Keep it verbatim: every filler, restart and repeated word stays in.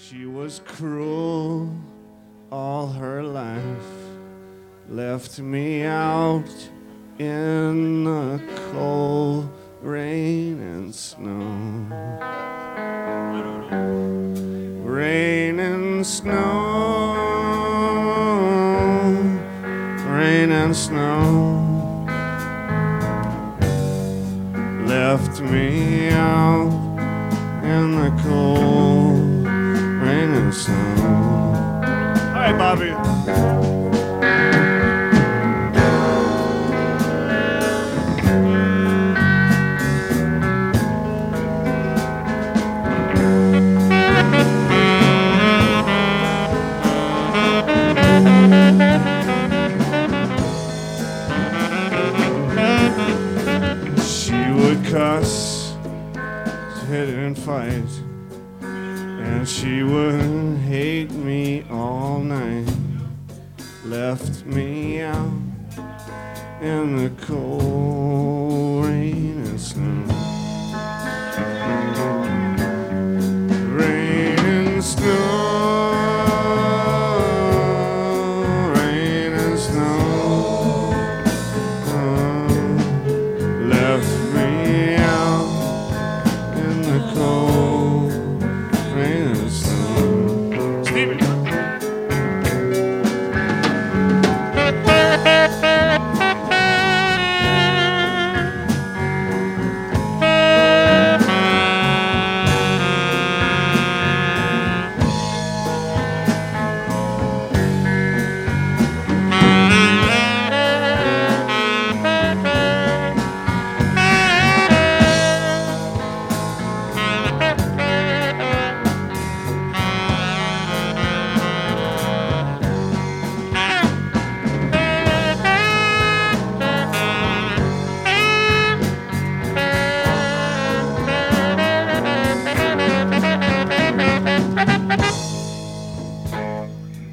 She was cruel all her life, left me out in the cold rain and snow. Rain and snow, rain and snow, left me out in the cold rain and snow. All right, Bobby. Cuss, hit and fight, and she would hate me all night. Left me out in the cold